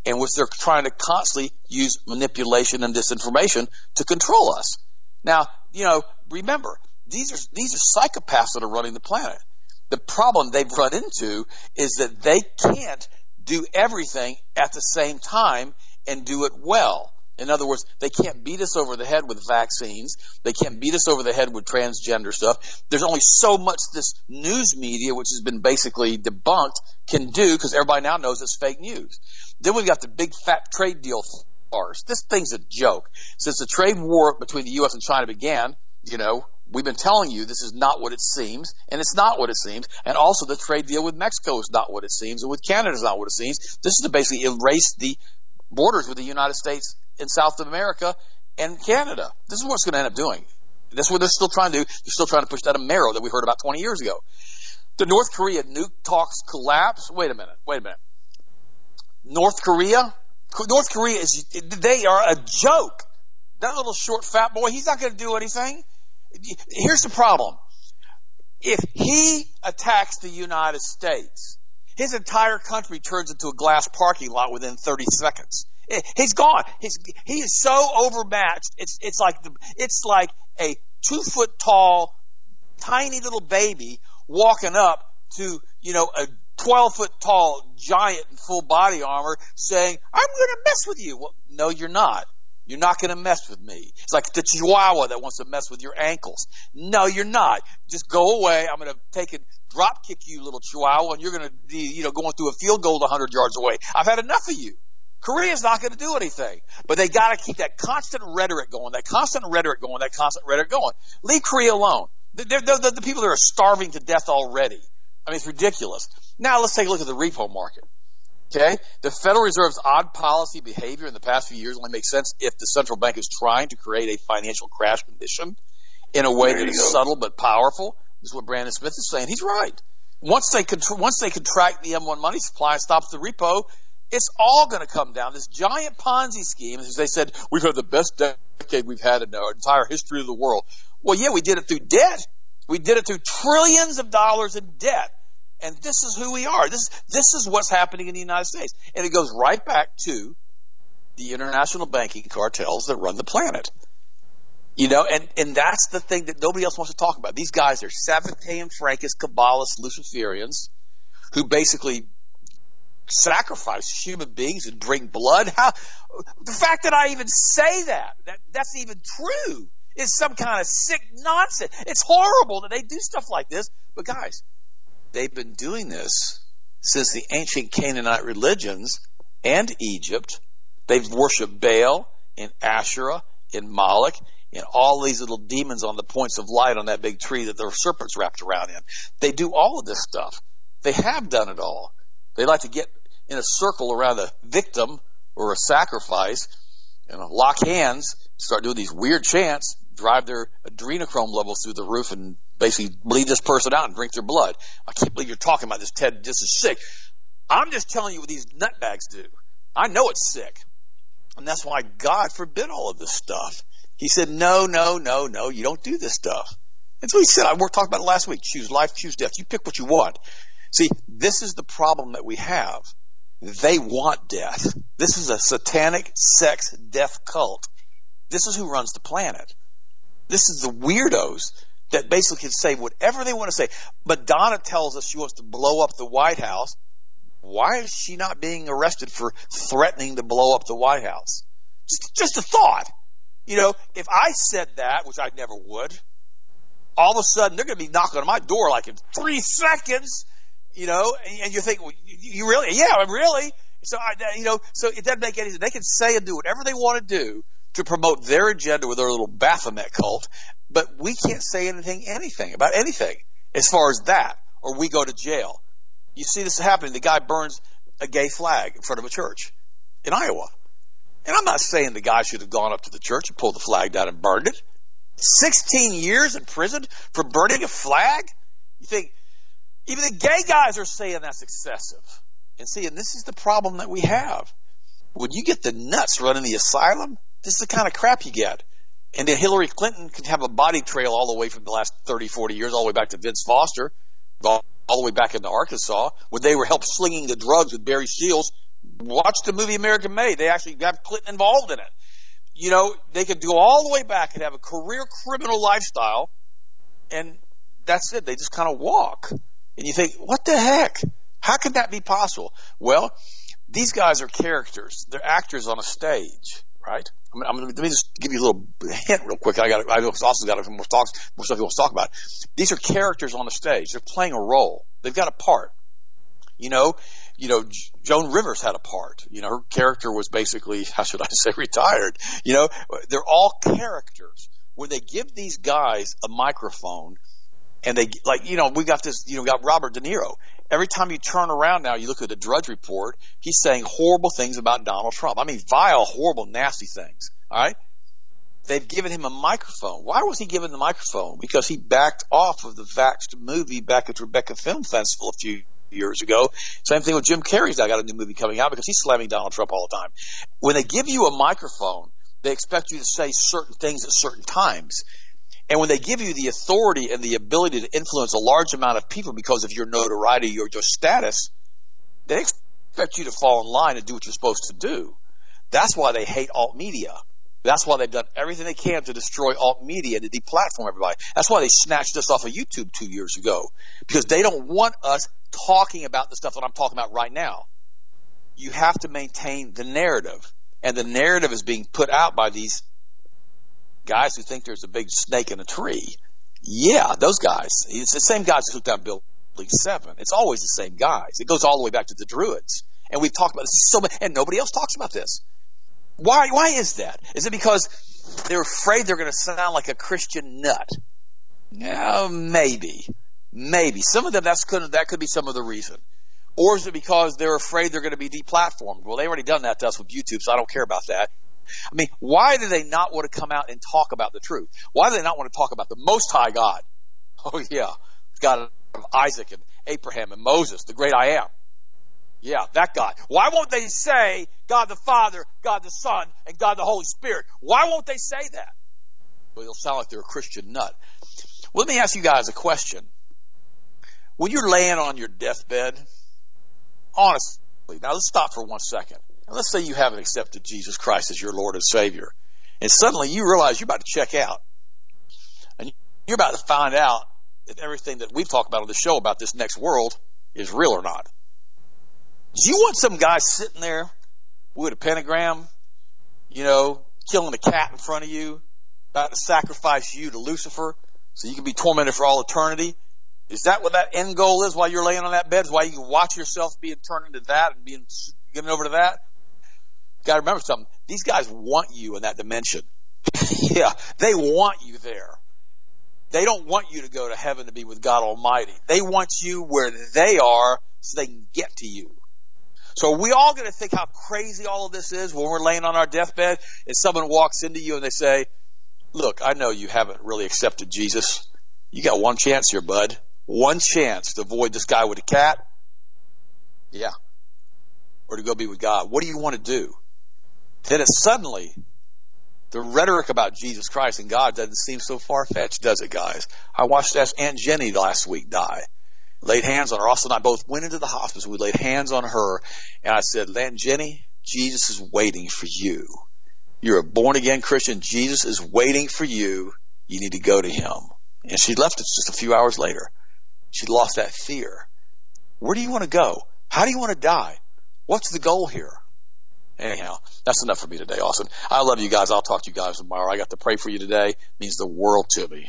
S2: in which they're trying to constantly use manipulation and disinformation to control us. Now, remember, these are psychopaths that are running the planet. The problem they've run into is that they can't do everything at the same time and do it well. In other words, they can't beat us over the head with vaccines. They can't beat us over the head with transgender stuff. There's only so much this news media, which has been basically debunked, can do, because everybody now knows it's fake news. Then we've got the big fat trade deal farce. This thing's a joke. Since the trade war between the U.S. and China began, we've been telling you this is not what it seems, and it's not what it seems. And also the trade deal with Mexico is not what it seems, and with Canada is not what it seems. This is to basically erase the borders with the United States and South America and Canada. This is what it's going to end up doing. That's what they're still trying to do. They're still trying to push that Amero that we heard about 20 years ago. The North Korea nuke talks collapse. Wait a minute. North Korea they are a joke. That little short fat boy, he's not going to do anything. Here's the problem. If he attacks the United States, his entire country turns into a glass parking lot within 30 seconds. He's gone. He is so overmatched. It's like a 2-foot tall, tiny little baby walking up to, a 12-foot tall giant in full body armor saying, "I'm going to mess with you." Well, no, you're not. You're not going to mess with me. It's like the Chihuahua that wants to mess with your ankles. No, you're not. Just go away. I'm going to drop kick you, little Chihuahua, and you're going to be, going through a field goal 100 yards away. I've had enough of you. Korea's not going to do anything. But they got to keep that constant rhetoric going. Leave Korea alone. They're the people that are starving to death already. I mean, it's ridiculous. Now let's take a look at the repo market. Okay? The Federal Reserve's odd policy behavior in the past few years only makes sense if the central bank is trying to create a financial crash condition in a way that is subtle but powerful. This is what Brandon Smith is saying. He's right. Once they contract the M1 money supply and stop the repo, it's all going to come down. This giant Ponzi scheme, as they said, we've had the best decade we've had in our entire history of the world. Well, yeah, we did it through debt. We did it through trillions of dollars in debt. And this is who we are. This is what's happening in the United States. And it goes right back to the international banking cartels that run the planet. And that's the thing that nobody else wants to talk about. These guys are Sabbatean, Frankist, Kabbalists, Luciferians, who basically sacrifice human beings and drink blood. The fact that I even say that's even true is some kind of sick nonsense. It's horrible that they do stuff like this. But guys, they've been doing this since the ancient Canaanite religions and Egypt. They've worshipped Baal and Asherah and Moloch and all these little demons on the points of light on that big tree that their serpents wrapped around in. They do all of this stuff. They have done it all. They like to get in a circle around a victim or a sacrifice and lock hands, start doing these weird chants, drive their adrenochrome levels through the roof and basically bleed this person out and drink their blood. I can't believe you're talking about this, Ted. This is sick. I'm just telling you what these nutbags do. I know it's sick. And that's why God forbid all of this stuff. He said, no, you don't do this stuff. That's what he said. We talked about it last week. Choose life, choose death. You pick what you want. See, this is the problem that we have. They want death. This is a satanic sex death cult. This is who runs the planet. This is the weirdos that basically can say whatever they want to say. Madonna tells us she wants to blow up the White House. Why is she not being arrested for threatening to blow up the White House? Just a thought. If I said that, which I never would, all of a sudden they're going to be knocking on my door like in 3 seconds, and you think, well, you really? Yeah, I'm really. So, so it doesn't make any sense. They can say and do whatever they want to do to promote their agenda with their little Baphomet cult, but we can't say anything about anything as far as that, or we go to jail. You see this happening. The guy burns a gay flag in front of a church in Iowa. And I'm not saying the guy should have gone up to the church and pulled the flag down and burned it. 16 years in prison for burning a flag? You think, even the gay guys are saying that's excessive. And this is the problem that we have. When you get the nuts running the asylum, this is the kind of crap you get. And then Hillary Clinton can have a body trail all the way from the last 30, 40 years, all the way back to Vince Foster, all the way back into Arkansas, when they were helped slinging the drugs with Barry Shields Watch the movie American Made. They actually got Clinton involved in it. You know, they could go all the way back and have a career criminal lifestyle, and that's it. They just kind of walk. And you think, what the heck? How could that be possible? Well, these guys are characters. They're actors on a stage, right? Let me just give you a little hint real quick. I also got more stuff he wants to talk about. These are characters on the stage. They're playing a role. They've got a part. You know, Joan Rivers had a part. You know, her character was basically, how should I say, retired. You know, they're all characters. When they give these guys a microphone, and they, like, you know, we got Robert De Niro. Every time you turn around now, you look at the Drudge Report, he's saying horrible things about Donald Trump. I mean, vile, horrible, nasty things. All right? They've given him a microphone. Why was he given the microphone? Because he backed off of the Vaxxed movie back at Rebecca Film Festival a few years ago. Same thing with Jim Carrey's now got a new movie coming out because he's slamming Donald Trump all the time. When they give you a microphone, they expect you to say certain things at certain times. And when they give you the authority and the ability to influence a large amount of people because of your notoriety or your status, they expect you to fall in line and do what you're supposed to do. That's why they hate alt media. That's why they've done everything they can to destroy alt media, to deplatform everybody. That's why they snatched us off of YouTube 2 years ago, because they don't want us talking about the stuff that I'm talking about right now. You have to maintain the narrative, and the narrative is being put out by these guys who think there's a big snake in a tree. Yeah, those guys. It's the same guys who took down Building 7. It's always the same guys. It goes all the way back to the Druids. And we've talked about this so much, and nobody else talks about this. Why is that? Is it because they're afraid they're going to sound like a Christian nut? Yeah, maybe. Some of them, that could be some of the reason. Or is it because they're afraid they're going to be deplatformed? Well, they've already done that to us with YouTube, so I don't care about that. I mean, why do they not want to come out and talk about the truth? Why do they not want to talk about the Most High God? Oh, yeah. God of Isaac and Abraham and Moses, the great I am. Yeah, that God. Why won't they say God the Father, God the Son, and God the Holy Spirit? Why won't they say that? Well, they'll sound like they're a Christian nut. Well, let me ask you guys a question. When you're laying on your deathbed, honestly, now let's stop for 1 second. Now, let's say you haven't accepted Jesus Christ as your Lord and Savior, and suddenly you realize you're about to check out, and you're about to find out if everything that we've talked about on the show about this next world is real or not. Do you want some guy sitting there with a pentagram, you know, killing a cat in front of you, about to sacrifice you to Lucifer so you can be tormented for all eternity? Is that what that end goal is while you're laying on that bed? Is why you can watch yourself being turned into that and being given over to that? Got to remember something. These guys want you in that dimension. Yeah, they want you there. They don't want you to go to heaven to be with God Almighty. They want you where they are so they can get to you. So are we all going to think how crazy all of this is when we're laying on our deathbed and someone walks into you and they say, look, I know you haven't really accepted Jesus. You got one chance here, bud. One chance to avoid this guy with a cat. Yeah. Or to go be with God. What do you want to do? Then it's suddenly, the rhetoric about Jesus Christ and God doesn't seem so far-fetched, does it, guys? I watched Aunt Jenny last week die. Laid hands on her. Austin and I both went into the hospital. We laid hands on her. And I said, Aunt Jenny, Jesus is waiting for you. You're a born-again Christian. Jesus is waiting for you. You need to go to him. And she left us just a few hours later. She lost that fear. Where do you want to go? How do you want to die? What's the goal here? Anyhow, that's enough for me today, Austin. I love you guys. I'll talk to you guys tomorrow. I got to pray for you today. It means the world to me.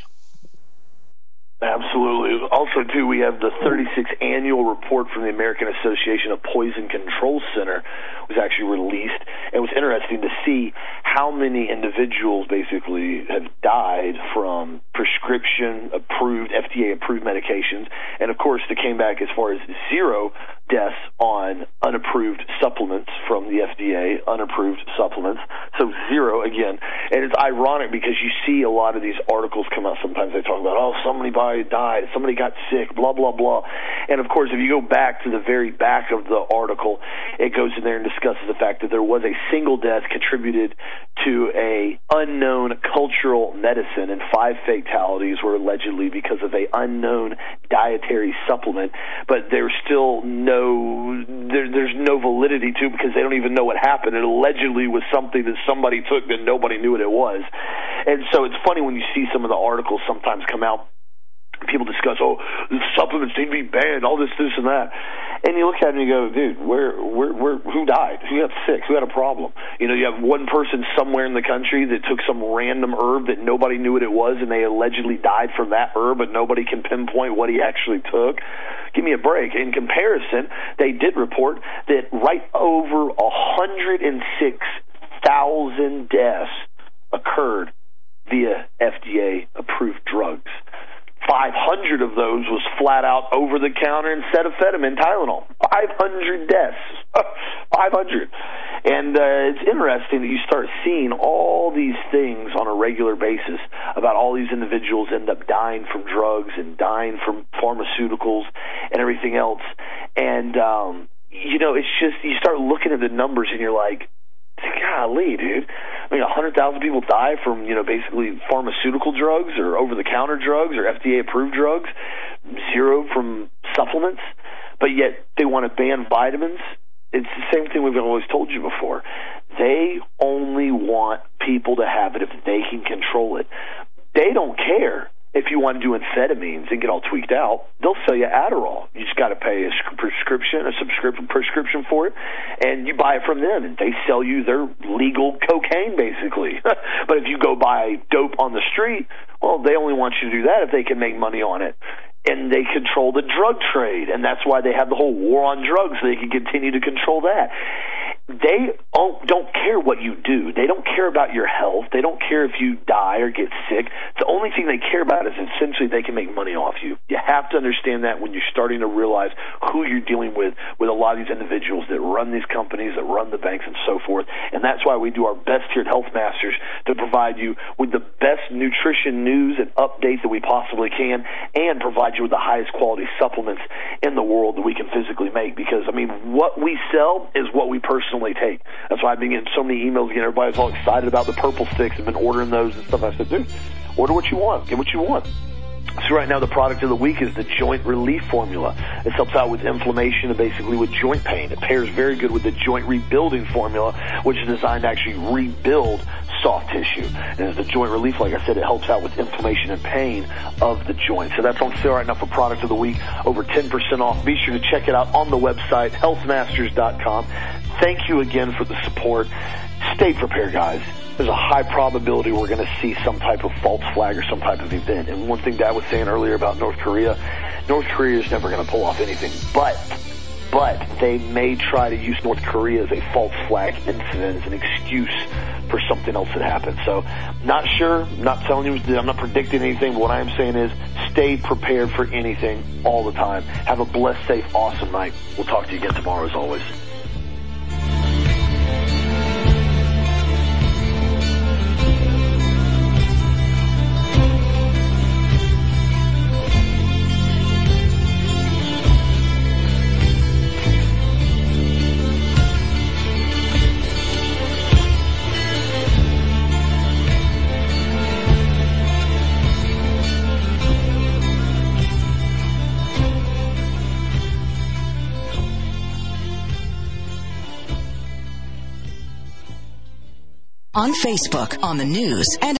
S1: Absolutely. Also, too, we have the 36th annual report from the American Association of Poison Control Center was actually released. It was interesting to see how many individuals basically have died from prescription-approved, FDA-approved medications. And, of course, it came back as far as 0 deaths on unapproved supplements from the FDA, unapproved supplements. So 0 again. And it's ironic because you see a lot of these articles come out. Sometimes they talk about, oh, somebody died, somebody got sick, blah, blah, blah. And, of course, if you go back to the very back of the article, it goes in there and discusses the fact that there was a single death contributed to a unknown cultural medicine, and 5 fatalities were allegedly because of a unknown dietary supplement, but there's still there's no validity to it because they don't even know what happened. It allegedly was something that somebody took that nobody knew what it was. And so it's funny when you see some of the articles sometimes come out, people discuss, the supplements need to be banned, all this, and that. And you look at it and you go, dude, who died? Who got sick? Who had a problem? You have one person somewhere in the country that took some random herb that nobody knew what it was, and they allegedly died from that herb, but nobody can pinpoint what he actually took. Give me a break. In comparison, they did report that right over 106,000 deaths occurred via FDA-approved drugs. 500 of those was flat out over-the-counter acetaminophen, Tylenol. 500 deaths. 500. And it's interesting that you start seeing all these things on a regular basis about all these individuals end up dying from drugs and dying from pharmaceuticals and everything else. And, it's just, you start looking at the numbers and you're like, golly, dude. 100,000 people die from, basically pharmaceutical drugs or over-the-counter drugs or FDA-approved drugs. 0 from supplements. But yet they want to ban vitamins. It's the same thing we've always told you before. They only want people to have it if they can control it. They don't care if you want to do amphetamines and get all tweaked out. They'll sell you Adderall. You just got to pay a prescription for it, and you buy it from them, and they sell you their legal cocaine, basically. But if you go buy dope on the street, well, they only want you to do that if they can make money on it. And they control the drug trade, and that's why they have the whole war on drugs, so they can continue to control that. They don't care what you do. They don't care about your health. They don't care if you die or get sick. The only thing they care about is essentially they can make money off you. You have to understand that when you're starting to realize who you're dealing with a lot of these individuals that run these companies, that run the banks, and so forth. And that's why we do our best here at Health Masters to provide you with the best nutrition news and updates that we possibly can, and provide you with the highest quality supplements in the world that we can physically make. Because, what we sell is what we personally take. That's why I've been getting so many emails again. Everybody's all excited about the purple sticks and been ordering those and stuff. I said, dude, order what you want. Get what you want. So right now the product of the week is the Joint Relief Formula. This helps out with inflammation and basically with joint pain. It pairs very good with the Joint Rebuilding Formula, which is designed to actually rebuild soft tissue. And as the Joint Relief, like I said, it helps out with inflammation and pain of the joint. So that's on sale right now for product of the week, over 10% off. Be sure to check it out on the website, healthmasters.com. Thank you again for the support. Stay prepared, guys. There's a high probability we're going to see some type of false flag or some type of event. And one thing Dad was saying earlier about North Korea is never going to pull off anything. But they may try to use North Korea as a false flag incident, as an excuse for something else that happened. So, not sure, not telling you, I'm not predicting anything, but what I am saying is stay prepared for anything all the time. Have a blessed, safe, awesome night. We'll talk to you again tomorrow as always.
S3: On Facebook, on the news, and